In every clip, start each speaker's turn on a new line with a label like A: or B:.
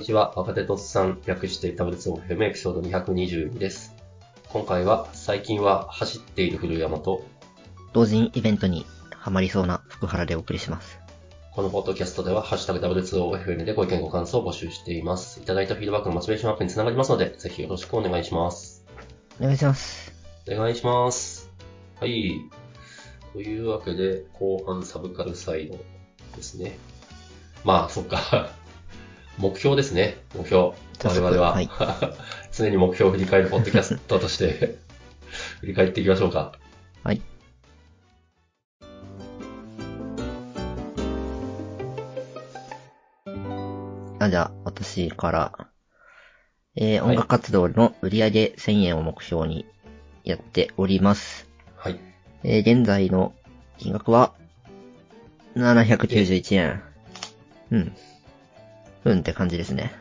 A: ちは。若手とっさん、略して W2OFM エピソード222です。今回は、最近は走っている古山と、
B: 同人イベントにハマりそうな福原でお送りします。
A: このポッドキャストでは、ハッシュタグ W2OFM でご意見ご感想を募集しています。いただいたフィードバックのモチベーションアップにつながりますので、ぜひよろしくお願いします。
B: お願いします。
A: お願いします。はい。というわけで、後半サブカルサイドですね。まあ、そっか。目標ですね。目標。我々は、はい、常に目標を振り返るポッドキャストとして振り返っていきましょうか。
B: はい。じゃあ、私から、音楽活動の売上1000円を目標にやっております。
A: はい。
B: 現在の金額は、791円。うんって感じですね。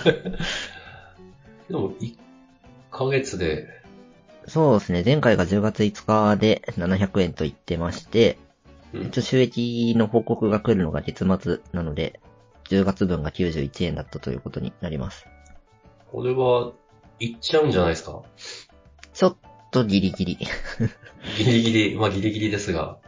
A: でも、1ヶ月で。
B: そうですね。前回が10月5日で700円と言ってまして、収益の報告が来るのが月末なので、10月分が91円だったということになります。
A: これは、いっちゃうんじゃないですか？
B: ちょっとギリギリ。
A: ギリギリ、まあギリギリですが。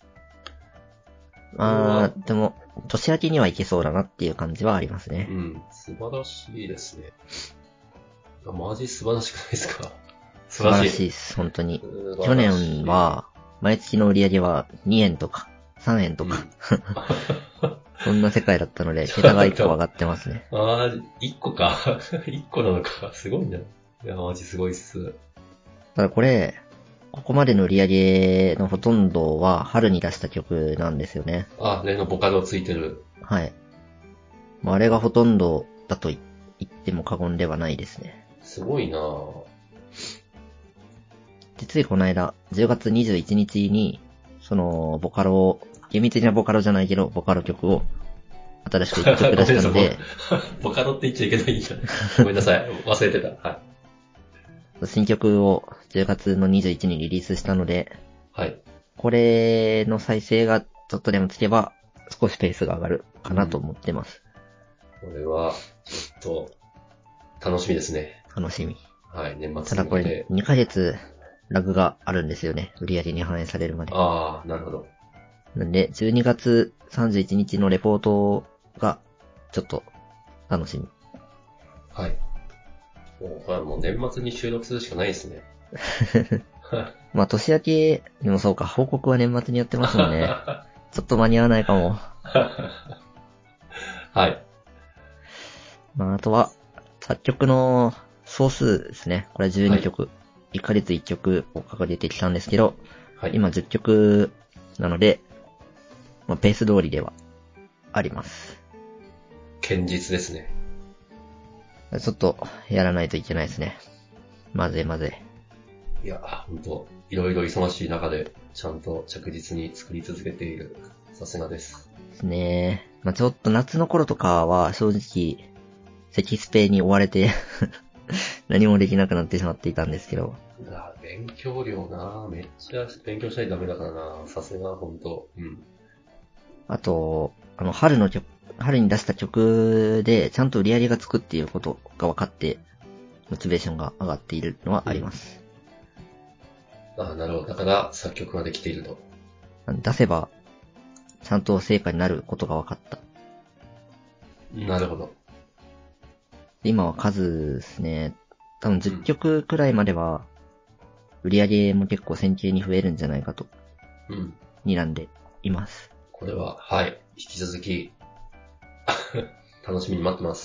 B: でも、年明けにはいけそうだなっていう感じはありますね。
A: 素晴らしいですね。マジ素晴らしくないですか？
B: 素晴らしいです、本当に。去年は、毎月の売り上げは2円とか、3円とか。そんな世界だったので、桁が1個上がってますね。
A: 1個か。1個なのか。すごいな。いや、マジすごいっす。
B: ただこれ、ここまでの売り上げのほとんどは春に出した曲なんですよね。
A: 例のボカロついてる。
B: はい。あれがほとんどだと言っても過言ではないですね。
A: すごいなぁ。
B: で、ついこの間、10月21日に、その、ボカロを、厳密なボカロじゃないけど、ボカロ曲を、新しく1曲出したので、
A: ボカロって言っちゃいけないんじゃん。ごめんなさい。忘れてた。はい。
B: 新曲を10月の21日にリリースしたので、
A: はい。
B: これの再生がちょっとでもつけば、少しペースが上がるかなと思ってます。
A: これは、ちょっと、楽しみですね。
B: 楽しみ。
A: はい、年末に向けて。
B: ただこれ、2ヶ月、ラグがあるんですよね。売り上げに反映されるまで。
A: なるほど。
B: なんで、12月31日のレポートが、ちょっと、楽しみ。
A: はい。これはもう年末に収録するしかないですね。
B: まあ、年明けにもそうか、報告は年末にやってますもんね。ちょっと間に合わないかも。
A: はい。
B: まあ、あとは、作曲の総数ですね。これ12曲。はい、1ヶ月1曲を掲げてきたんですけど、はい、今10曲なので、まあ、ペース通りではあります。
A: 堅実ですね。
B: ちょっとやらないといけないですね。まぜ。
A: いや、ほんと、いろいろ忙しい中で、ちゃんと着実に作り続けている。さすがです。
B: ですね。まあ、ちょっと夏の頃とかは正直、積スペに追われて何もできなくなってしまっていたんですけど。
A: 勉強量なめっちゃ勉強しないとダメだからなさすがほんと。
B: あと、春に出した曲でちゃんと売り上げがつくっていうことが分かって、モチベーションが上がっているのはあります。
A: なるほど。だから作曲ができていると。
B: 出せば、ちゃんと成果になることが分かった。
A: なるほど。
B: 今は数ですね。多分10曲くらいまでは、売り上げも結構線形に増えるんじゃないかと、睨んでいます。
A: これは、はい。引き続き、楽しみに待ってます。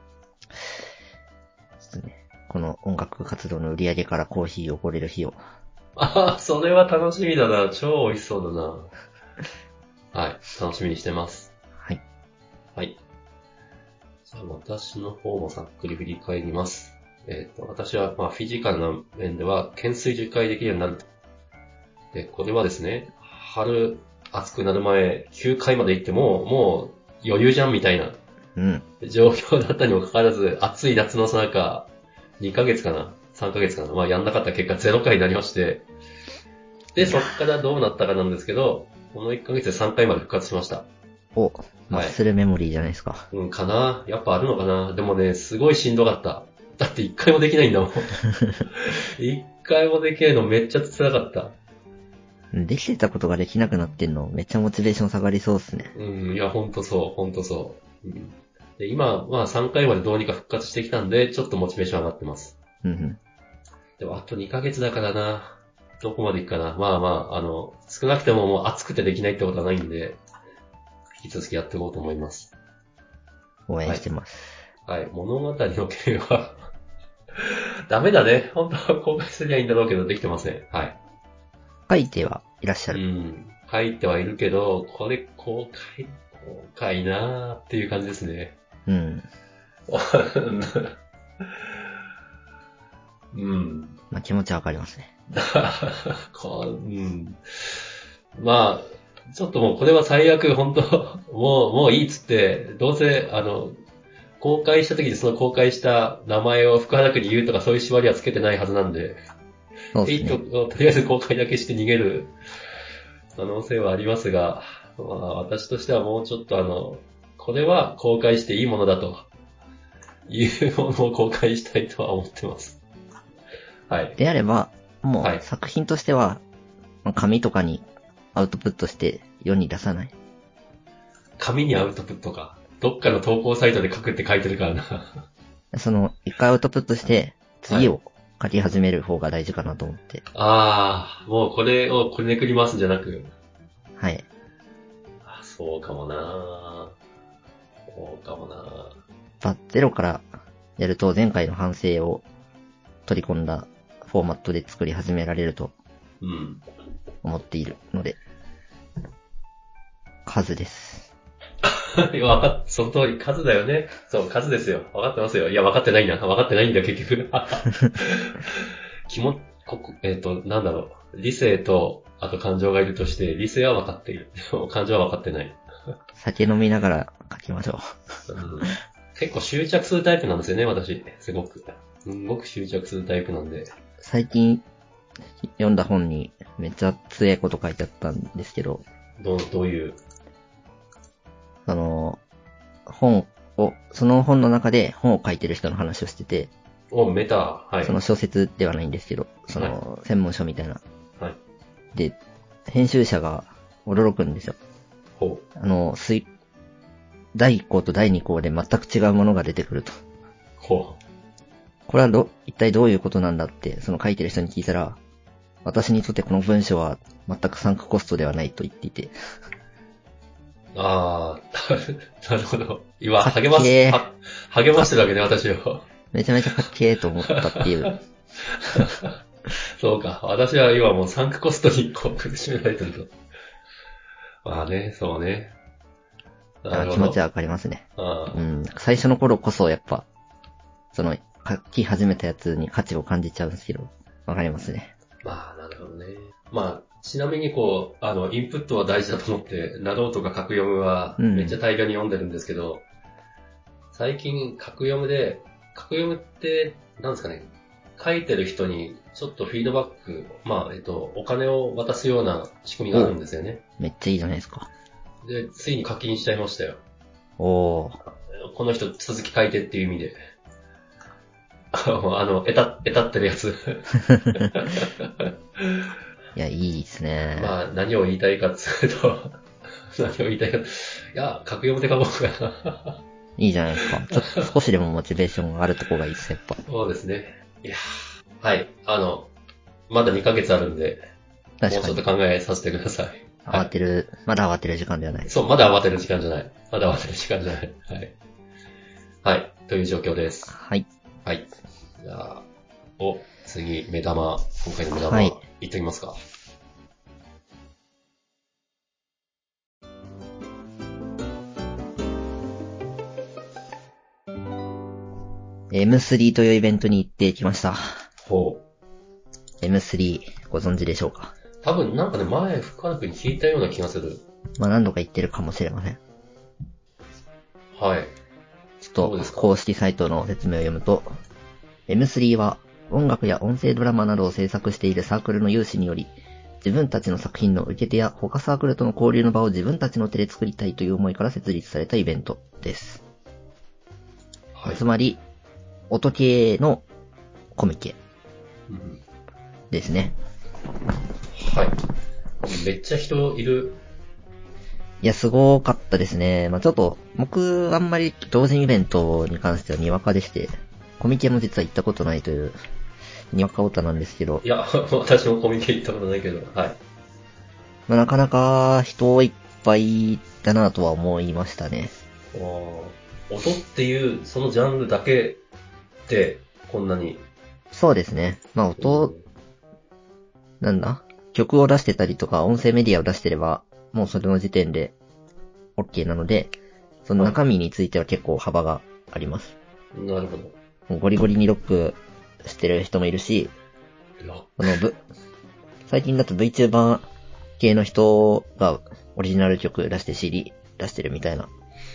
B: ですね。この音楽活動の売り上げからコーヒーをおごれる日を。
A: それは楽しみだな。超美味しそうだな。はい。楽しみにしてます。
B: はい。
A: はい。じゃあ私の方もさっくり振り返ります。私は、フィジカルな面では、懸垂10回できるようになる。で、これはですね、春、暑くなる前、9回まで行ってもう余裕じゃんみたいな、状況だったにもかかわらず、暑い夏のさなか、2ヶ月かな ?3 ヶ月かなやんなかった結果0回になりまして、で、そっからどうなったかなんですけど、この1ヶ月で3回まで復活しました。
B: お、マッスルメモリーじゃないですか。
A: うん、かな。やっぱあるのかな。でもね、すごいしんどかった。だって一回もできないんだもん。一回もできないのめっちゃ辛かった。
B: できてたことができなくなってんの、めっちゃモチベーション下がりそうっすね。
A: うん、いや、ほんとそう、ほんとそう。うん、で今、まあ3回までどうにか復活してきたんで、ちょっとモチベーション上がってます。
B: うんうん。
A: でもあと2ヶ月だからな。どこまでいくかな。まあまあ、少なくてももう暑くてできないってことはないんで、引き続きやっていこうと思います。
B: 応援してます。
A: はい。物語の件はダメだね。本当は公開すりゃいいんだろうけど、できてません。はい。
B: 書いてはいらっしゃる。
A: うん。書いてはいるけど、これ公開なーっていう感じですね。
B: うん。
A: うん。
B: まあ気持ちはわかりますね。
A: うん。まあ、ちょっともうこれは最悪、本当もういいっつって、どうせ、公開した時にその公開した名前を福原区に言うとかそういう縛りはつけてないはずなんで、
B: そうですね。
A: とりあえず公開だけして逃げる可能性はありますが、まあ私としてはもうちょっとこれは公開していいものだというものを公開したいとは思ってます。はい。
B: であれば、も
A: はい。
B: う作品としては、紙とかにアウトプットして世に出さない。
A: 紙にアウトプットか。どっかの投稿サイトで書くって書いてるからな。
B: 一回アウトプットして、
A: はい。
B: 次を書き始める方が大事かなと思って。
A: ああ、もうこれをこねくり回すんじゃなく。
B: はい。
A: そうかもな。そうかもな。
B: ゼロからやると前回の反省を取り込んだフォーマットで作り始められると
A: うん。
B: 思っているので、数です。
A: その通り、数だよね。そう、数ですよ。分かってますよ。いや、分かってないな。分かってないんだよ、結局。なんだろう。理性と、あと感情がいるとして、理性は分かっている。でも感情は分かってない。
B: 酒飲みながら書きましょ
A: うん、結構執着するタイプなんですよね、私。すごく。すごく執着するタイプなんで。
B: 最近読んだ本にめっちゃ強いこと書いてあったんですけど、
A: どういう。
B: その本の中で本を書いてる人の話をしてて、
A: メタ、はい。
B: その小説ではないんですけど、専門書みたいな。
A: はい。
B: で、編集者が驚くんですよ。
A: ほ
B: 第1項と第2項で全く違うものが出てくると。
A: ほ
B: これは一体どういうことなんだって、その書いてる人に聞いたら、私にとってこの文章は全くサンクコストではないと言っていて。
A: あなるほど。今、
B: かっ
A: 励
B: けー。
A: ましてるわけね、私を。
B: めちゃめちゃかっけーと思ったっていう。
A: そうか。私は今もうサンクコストに苦しめられてると。まあね、そうね。なるほど。
B: 気持ちはわかりますね。
A: あ
B: うん。最初の頃こそやっぱ、書き始めたやつに価値を感じちゃうんですけど、わかりますね。
A: まあ、なるほどね。まあ、ちなみにインプットは大事だと思って、ナローとか格読むはめっちゃ大量に読んでるんですけど、最近格読むって、なんですかね、書いてる人にちょっとフィードバック、お金を渡すような仕組みがあるんですよね。
B: めっちゃいいじゃないですか。
A: で、ついに課金しちゃいましたよ。
B: おー。
A: この人続き書いてっていう意味で。えたってるやつ。
B: いや、いいですね。
A: まあ、何を言いたいかっつうと、何を言いたいか。いや、格読むで書こうかな。
B: いいじゃないですか。ちょっと少しでもモチベーションがあるとこがいいです、やっぱ。
A: そうですね。いや、はい。まだ2ヶ月あるんで、もうちょっと考えさせてください。
B: まだ慌てる時間ではない。
A: そう、まだ慌てる時間じゃない。まだ慌てる時間じゃない。はい。はい。という状況です。
B: はい。
A: はい。じゃあ、次、今回の目玉、
B: はい。
A: いってみますか。
B: M3 というイベントに行ってきました。
A: ほ
B: う。M3 ご存知でしょうか？
A: 多分なんかね、前、深田君に聞いたような気がする。
B: 何度か言ってるかもしれません。
A: はい。
B: ちょっと、公式サイトの説明を読むと、M3 は音楽や音声ドラマなどを制作しているサークルの有志により、 自分たちの作品の受け手や他サークルとの交流の場を自分たちの手で作りたいという思いから設立されたイベントです。
A: はい。
B: つまり、音系のコミケ
A: うん、
B: ですね。
A: はい。めっちゃ人いる。
B: いや、すごかったですね。ちょっと、僕、あんまり同人イベントに関してはにわかでして、コミケも実は行ったことないという、にわかオタなんですけど。
A: いや、私もコミケ行ったことないけど、はい。
B: なかなか人いっぱいだなとは思いましたね。
A: 音っていう、そのジャンルだけで、こんなに。
B: そうですね。音、曲を出してたりとか、音声メディアを出してれば、もうそれの時点で OK なので、その中身については結構幅があります。
A: なるほど。
B: もうゴリゴリにロックしてる人もいるし、最近だと VTuber 系の人がオリジナル曲出して CD 出してるみたいな。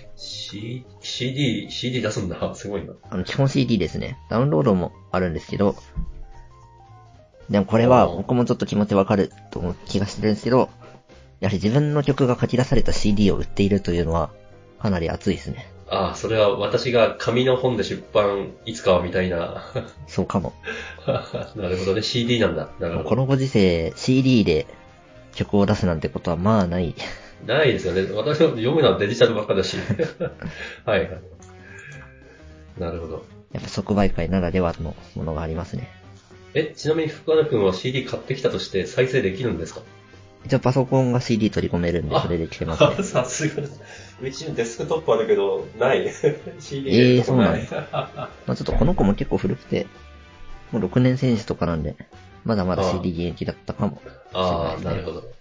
A: CD 出すんだ。すごいな。
B: 基本 CD ですね。ダウンロードもあるんですけど、でもこれは僕もちょっと気持ちわかると思う気がしてるんですけど、やはり自分の曲が書き出された CD を売っているというのは、かなり熱いですね。
A: ああ、それは私が紙の本で出版いつかはみたいな。
B: そうかも。
A: なるほどね、CD なんだ。なるほど。
B: このご時世、CD で曲を出すなんてことはまあない。
A: ないですよね。私も読むのはデジタルばっかだし。はいはい。なるほど。
B: やっぱ即売会ならではのものがありますね。
A: ちなみに福原くんは CD 買ってきたとして再生できるんですか？
B: 一応パソコンが CD 取り込めるんで、それで来てますね。
A: さすが。うちにデスクトップあるけど、ない。CD 入れるとこない。
B: そうなんちょっとこの子も結構古くて、もう6年選手とかなんで、まだまだ CD 現役だったかもしれないですね。
A: ああ、なるほど。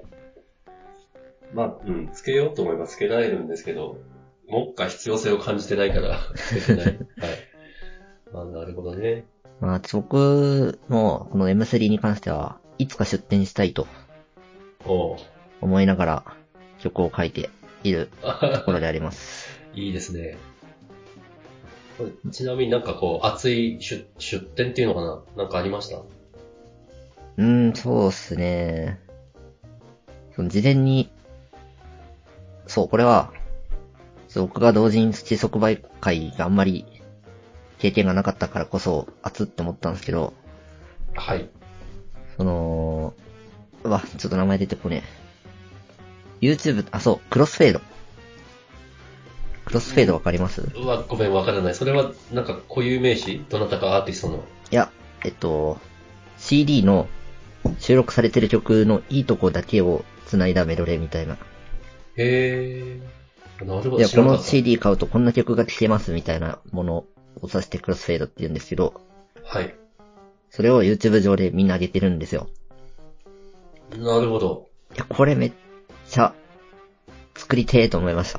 A: つけようと思えばつけられるんですけど、目下必要性を感じてないから、つけてない。はい。なるほどね。
B: 僕もこの M3 に関しては、いつか出展したいと思いながら曲を書いているところであります。
A: いいですね。ちなみに熱い出展っていうのかな？なんかありました？
B: そうっすね。事前に、これは、僕が同人土即売会があんまり経験がなかったからこそ熱って思ったんですけど、
A: はい。
B: ちょっと名前出てこねえ。YouTube、クロスフェード。クロスフェードわかります？
A: ごめん、わからない。それは、固有名詞？どなたかアーティストの？
B: いや、CD の収録されてる曲のいいとこだけを繋いだメドレーみたいな。
A: へー。なるほど。
B: いや、この CD 買うとこんな曲が聴けますみたいなものを指してクロスフェードって言うんですけど、
A: はい。
B: それを YouTube 上でみんな上げてるんですよ。
A: なるほど。
B: いや、これめっちゃ作りてーと思いました。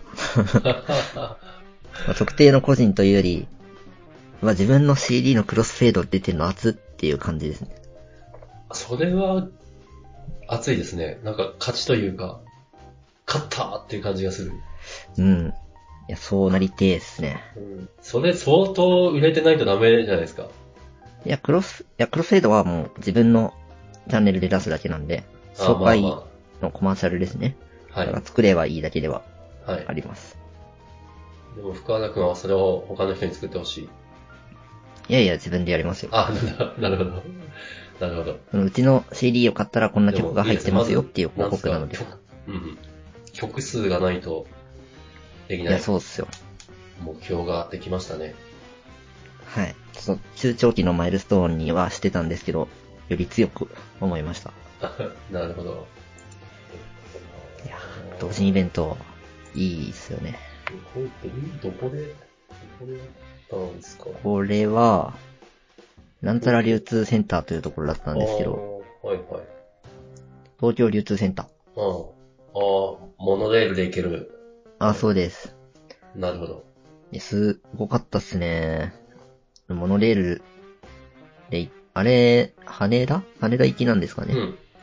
B: 特定の個人というより、自分の CD のクロスフェード出てるの熱っていう感じですね。
A: それは、熱いですね。勝ちというか、勝ったーっていう感じがする。
B: いや、そうなりてーですね。
A: それ相当売れてないとダメじゃないですか。
B: いや、クロスフェードはもう自分のチャンネルで出すだけなんで、紹介のコマーシャルですね。はい。だから作ればいいだけではあります。
A: はい、でも福原くんはそれを他の人に作ってほしい。
B: いやいや、自分でやりますよ。
A: なるほど。なるほど。
B: うちの CD を買ったらこんな曲が入ってますよっていう広告なので。
A: 曲数がないとできない。
B: いや、そうっすよ。
A: 目標ができましたね。
B: はい。中長期のマイルストーンにはしてたんですけど、より強く思いました。
A: なるほど。
B: いや、同人イベント、いいっすよね。
A: どこでやったんですか？
B: これは、なんたら流通センターというところだったんですけど、
A: はいはい。
B: 東京流通センター。
A: モノレールで行ける。
B: そうです。
A: なるほど。
B: すごかったっすね。モノレールで、あれ、羽田行きなんですかね。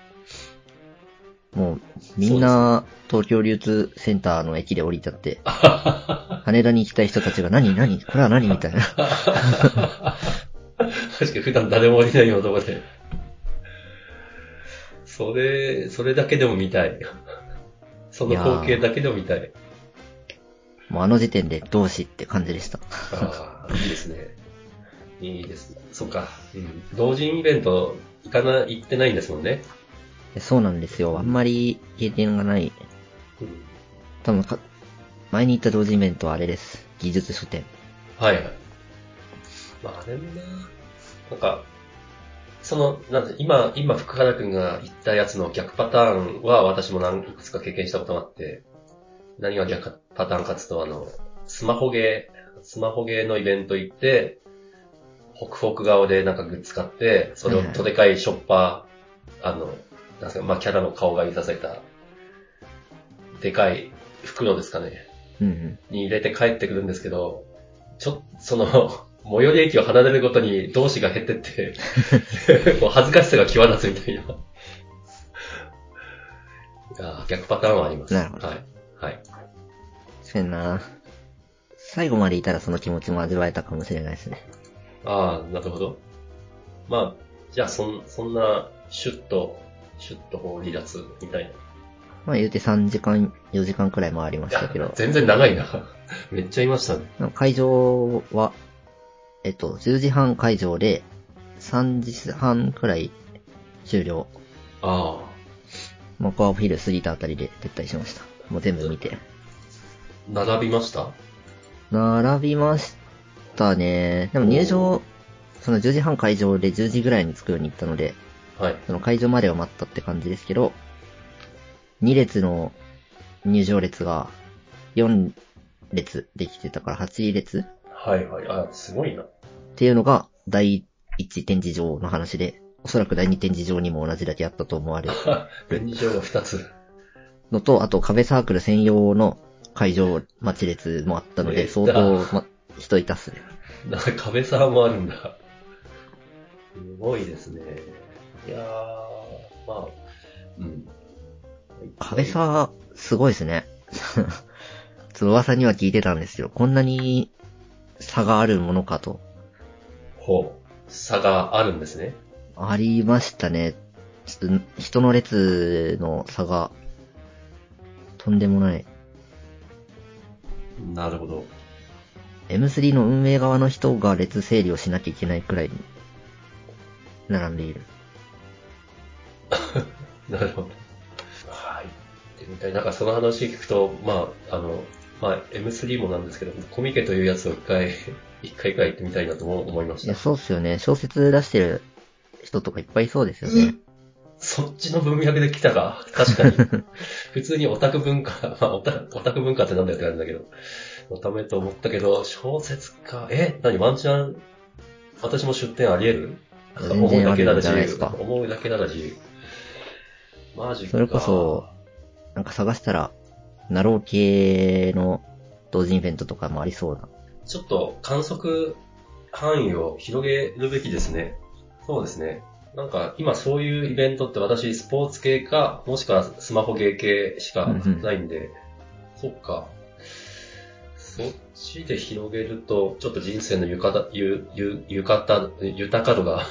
B: もう、みんな、東京流通センターの駅で降りちゃって、羽田に行きたい人たちが何これは何みたいな。確
A: かに普段誰も降りないようなとこで。 それだけでも見たい。その光景だけでも見たい。
B: もうあの時点で同志って感じでした。
A: ああ、いいですね。いいですね。そっか。うん。同人イベント行ってないんですもんね。
B: そうなんですよ。あんまり経験がない。
A: うん、
B: 多分前に行った同人イベントはあれです。技術書店。
A: はいはい。まあ、あれもな、なんか、なんて、今、福原くんが言ったやつの逆パターンは私もいくつか経験したことがあって、何が逆パターンかつと、スマホゲーのイベント行って、ホクホク側でなんかグッズ買って、それをとでかいショッパー、なんですか、まあキャラの顔が印刷された、でかい袋ですかね。に入れて帰ってくるんですけど、最寄り駅を離れるごとに同志が減ってって、もう恥ずかしさが際立つみたいな。逆パターンはあります。
B: なるほど。
A: はい。はい。
B: そうやな。最後までいたらその気持ちも味わえたかもしれないですね。
A: ああ、なるほど。まあ、じゃあそんな、シュッと離脱みたいな。
B: まあ言うて3時間、4時間くらい回りましたけど。
A: 全然長いな。めっちゃいましたね。
B: 会場は、10時半会場で、3時半くらい終了。
A: ああ。
B: まあ、コアお昼過ぎたあたりで撤退しました。もう全部見て。
A: 並びました？
B: 並びましたね。でも入場、その10時半会場で10時ぐらいに着くように行ったので、
A: はい。
B: その会場までは待ったって感じですけど、2列の入場列が4列できてたから8列
A: はいはい。あ、すごいな。
B: っていうのが第1展示場の話で、おそらく第2展示場にも同じだけあったと思われる。
A: 展示場が2つ。
B: のと、あと壁サークル専用の会場待ち列もあったので、相当、人いたっすね。
A: なんか壁サーもあるんだ。すごいですね。いやー、まあ、うん。
B: 壁サー、すごいですね。ちょっと噂には聞いてたんですよ。こんなに差があるものかと。
A: ほう。差があるんですね。
B: ありましたね。ちょっと人の列の差が、とんでもない。
A: なるほど。
B: M3 の運営側の人が列整理をしなきゃいけないくらいに並んでいる。
A: なるほど。はい。ってみたい。なんかその話聞くと、M3 もなんですけど、コミケというやつを一回行ってみたいなと思いました。
B: いや、そうっすよね。小説出してる人とかいっぱいいそうですよね。
A: そっちの文脈で来たか。確かに。普通にオタク文化、オタク文化ってなんだよって感じだけど、のためと思ったけど、小説か。ワンチャン、私も出展あり得る？
B: 全然あるんじゃないですか。
A: 思うだけなら自由。マジか。
B: それこそ、なんか探したら、ナロー系の同人イベントとかもありそうな。
A: ちょっと観測範囲を広げるべきですね。そうですね。なんか今そういうイベントって私スポーツ系か、もしくはスマホゲー系しかないんで、そっか。そっちで広げると、ちょっと人生の豊か度が浴衣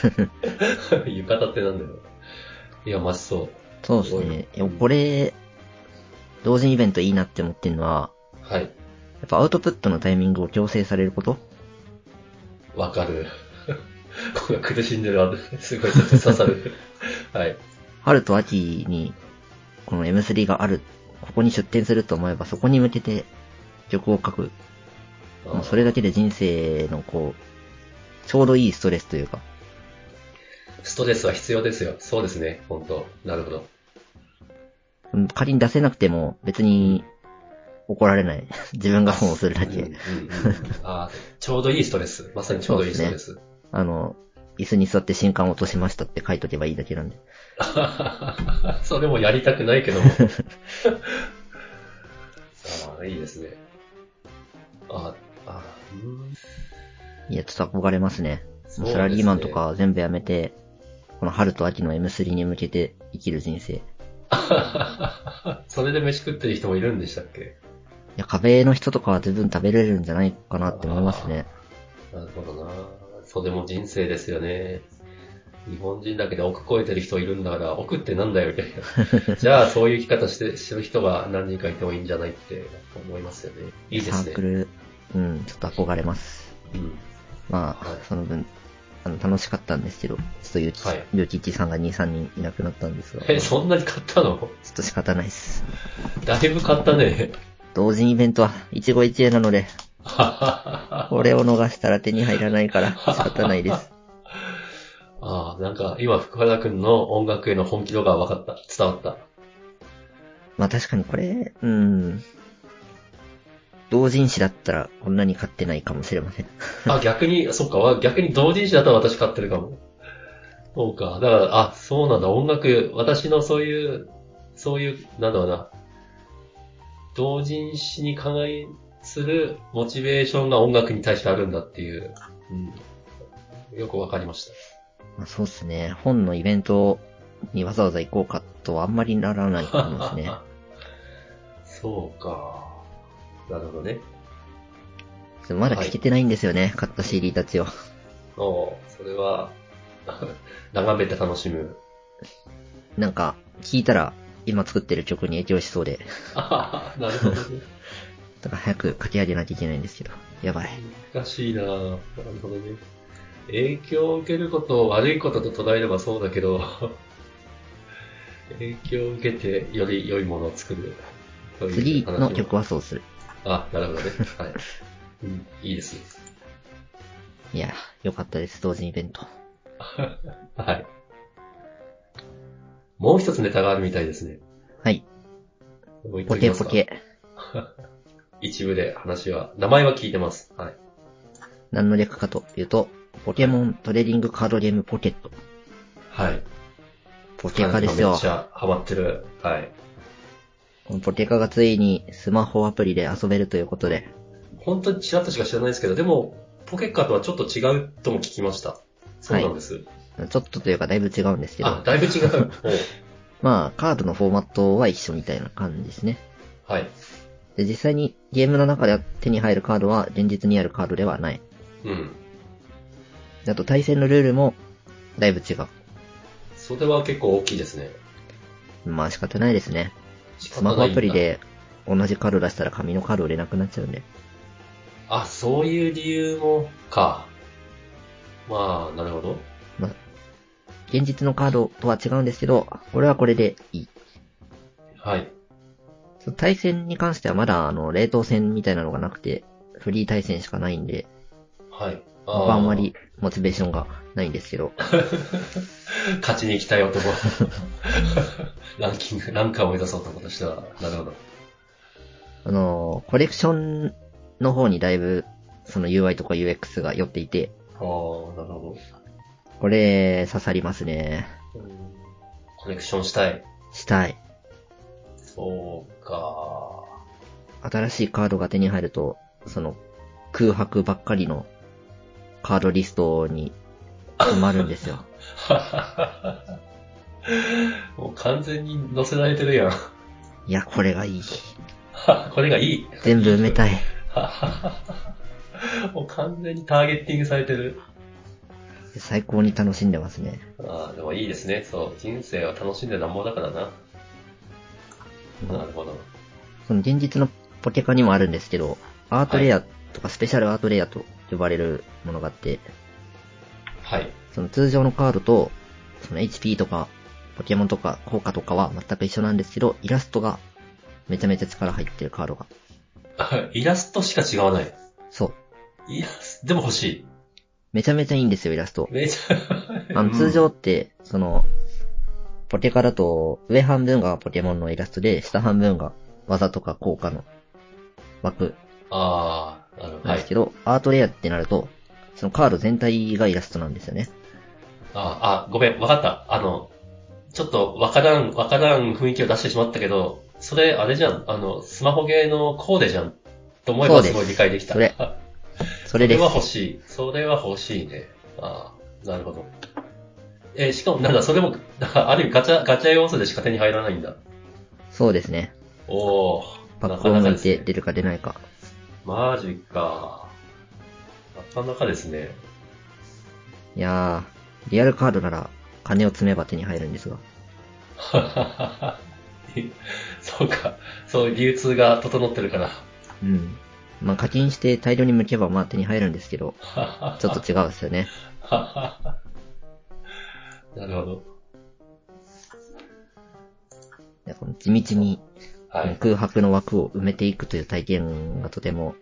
A: ってなんだよ。いや、まじそう。
B: そうですね。これ、同人イベントいいなって思ってるのは、
A: はい。
B: やっぱアウトプットのタイミングを強制されること。
A: わかる。これ苦しんでるわ。すごい刺さる。はい。
B: 春と秋に、この M3 がある、ここに出展すると思えば、そこに向けて曲を書く。もうそれだけで人生のちょうどいいストレスというか。
A: ストレスは必要ですよ。そうですね。本当なるほど。
B: 仮に出せなくても別に怒られない。自分が損をするだけ。
A: ちょうどいいストレス。まさにちょうどいいストレス。ね、
B: 椅子に座って新刊を落としましたって書いとけばいいだけなんで。
A: それもやりたくないけども。いいですね。
B: いや、ちょっと憧れますね。サラリーマンとか全部やめて、この春と秋の M3 に向けて生きる人生。
A: それで飯食ってる人もいるんでしたっけ？い
B: や、壁の人とかは十分食べれるんじゃないかなって思いますね。
A: なるほどな。それも人生ですよね。 日本人だけで億超えてる人いるんだから、億ってなんだよみたいな。じゃあそういう生き方してる人が何人かいてもいいんじゃないって思いますよね。いいですね。
B: サークル、ちょっと憧れます。まあ、その分、楽しかったんですけど、ちょっとゆきちさんが2、3人いなくなったんですが。
A: そんなに買ったの？
B: ちょっと仕方ないです。
A: だいぶ買ったね。
B: 同人イベントは一期一会なので、これを逃したら手に入らないから仕方ないです。
A: なんか今福原くんの音楽への本気度が分かった。伝わった。
B: まあ確かにこれ、同人誌だったらこんなに買ってないかもしれません。
A: 逆に、そっか、逆に同人誌だったら私買ってるかも。そうか。だから、そうなんだ。音楽、私のそういう、なんだろうな。同人誌に関するモチベーションが音楽に対してあるんだっていう、よくわかりました。
B: まあ、そうですね。本のイベントにわざわざ行こうかとはあんまりならないかもですね。
A: そうか。なるほどね。
B: まだ聞けてないんですよね、買った CD たちを。
A: それは、眺めて楽しむ。
B: なんか、聞いたら今作ってる曲に影響しそうで。
A: なるほどね。
B: だから早く書き上げなきゃいけないんですけど。やばい。
A: 難しいなぁ。なるほどね。影響を受けることを悪いことと捉えればそうだけど、影響を受けてより良いものを作る。
B: 次の曲はそうする。
A: なるほどね。はい。いいですね。
B: いや、よかったです、同人イベント。
A: はい。もう一つネタがあるみたいですね。
B: はい。ポケポケ。
A: 一部で話は、名前は聞いてます。はい。
B: 何の略かというと、ポケモントレーディングカードゲームポケット。
A: はい。
B: ポケカですよ。
A: めっちゃハマってる。はい。
B: このポケカがついにスマホアプリで遊べるということで。
A: 本当にちらっとしか知らないですけど、でも、ポケカとはちょっと違うとも聞きました。そうなんです。
B: はい、ちょっとというかだいぶ違うんですけど。
A: だいぶ違う。
B: まあ、カードのフォーマットは一緒みたいな感じですね。
A: はい。
B: で、実際にゲームの中で手に入るカードは現実にあるカードではない。あと対戦のルールもだいぶ違う。
A: それは結構大きいですね。
B: まあ仕方ないですね。スマホアプリで同じカード出したら紙のカード売れなくなっちゃうんで。
A: そういう理由もか。まあ、なるほど。まあ、
B: 現実のカードとは違うんですけど、これはこれでいい。
A: はい。
B: 対戦に関してはまだ冷凍戦みたいなのがなくて、フリー対戦しかないんで、
A: はい。
B: 僕はあんまりモチベーションがないんですけど。
A: 勝ちに行きたい男。ランカーを目指そうと思った人は、なるほ
B: ど。コレクションの方にだいぶ、その UI とか UX が寄っていて。
A: なるほど。
B: これ、刺さりますね。
A: コレクションしたい。
B: したい。
A: そうか。
B: 新しいカードが手に入ると、その、空白ばっかりのカードリストに埋まるんですよ。
A: もう完全に載せられてるやん。
B: いや、これがいい。
A: これがいい。
B: 全部埋めたい。
A: もう完全にターゲッティングされてる。
B: 最高に楽しんでますね。
A: でもいいですね。そう。人生は楽しんでなんぼだからな。なるほど。
B: その現実のポケカにもあるんですけど、アートレアとかスペシャルアートレアと呼ばれるものがあって、
A: はい。
B: その通常のカードと、その HP とか、ポケモンとか効果とかは全く一緒なんですけど、イラストがめちゃめちゃ力入ってるカードが。
A: イラストしか違わない。
B: そう。
A: イラスト、でも欲しい。
B: めちゃめちゃいいんですよ、イラスト。
A: めちゃ
B: 通常って、その、ポケカだと、上半分がポケモンのイラストで、下半分が技とか効果の枠。
A: なるほど。
B: なんですけど、アートレアってなると、そのカード全体がイラストなんですよね。
A: ごめん、わかった。ちょっとわからん雰囲気を出してしまったけど、それ、あれじゃん。スマホゲーのコーデじゃん。と思えばすごい理解できた。
B: それです。
A: それは欲しい。それは欲しいね。なるほど。しかもなんだ、それも、ある意味ガチャ要素でしか手に入らないんだ。
B: そうですね。パックを抜いて出るか出ないか。
A: マジか。なかなかですね。
B: いやー、リアルカードなら金を積めば手に入るんですが。
A: そうか。そういう流通が整ってるから。
B: うん。まあ課金して大量に剥けばまあ手に入るんですけど、ちょっと違うんですよね。
A: なるほど。
B: この地道に
A: はい。
B: 空白の枠を埋めていくという体験がとても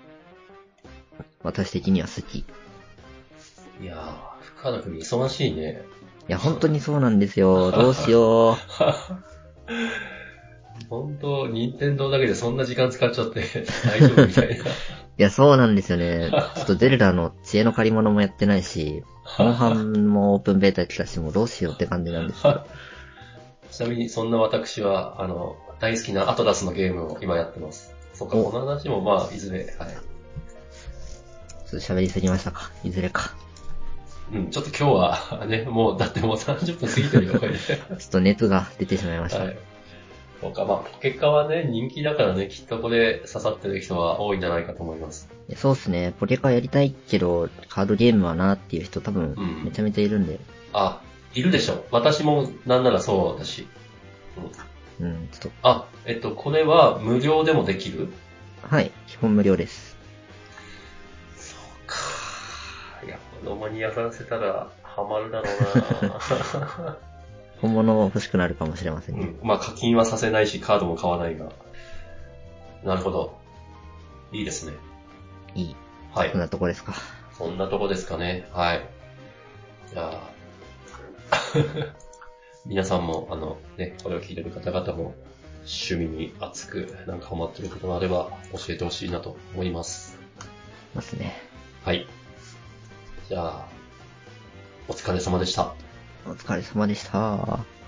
B: 私的には好き。い
A: いやー、深田君忙しいね。
B: や、本当にそうなんですよ。どうしよう。
A: 本当、任天堂だけでそんな時間使っちゃって大丈夫みたいな。
B: いや、そうなんですよね。ちょっとゼルダの知恵の借り物もやってないし、モンハンもオープンベータ来たし、もうどうしようって感じなんですけど。
A: ちなみにそんな私は、大好きなアトラスのゲームを今やってます。そっか、この話もまあ、いずれ、はい。
B: ちょっと喋りすぎましたか。いずれか。
A: うん、ちょっと今日はね、もう、だってもう30分過ぎてるよ、これで。
B: ちょっと熱が出てしまいました。
A: はい。そうか、まあ、ポケカはね、人気だからね、きっとこれ刺さってる人は多いんじゃないかと思います。
B: そうっすね。ポケカやりたいけど、カードゲームはなっていう人多分
A: うん。
B: めちゃめちゃいるんで。
A: あ、いるでしょ。私もなんならそうだし。うん。
B: うん、ちょっ
A: あ、これは無料でもできる？
B: と、はい、基本無料です。
A: そうか。いや、子供にやらせたらハマるだろうな
B: 本物欲しくなるかもしれませんね。
A: うん。まあ課金はさせないし、カードも買わないが。なるほど。いいですね。
B: いい。
A: はい。
B: そんなとこですか。
A: そんなとこですかね。はい。じゃあ、皆さんも、これを聞いてる方々も、趣味に熱くなんかハマってることがあれば教えてほしいなと思います。
B: ますね。
A: はい。じゃあ、お疲れ様でした。
B: お疲れ様でした。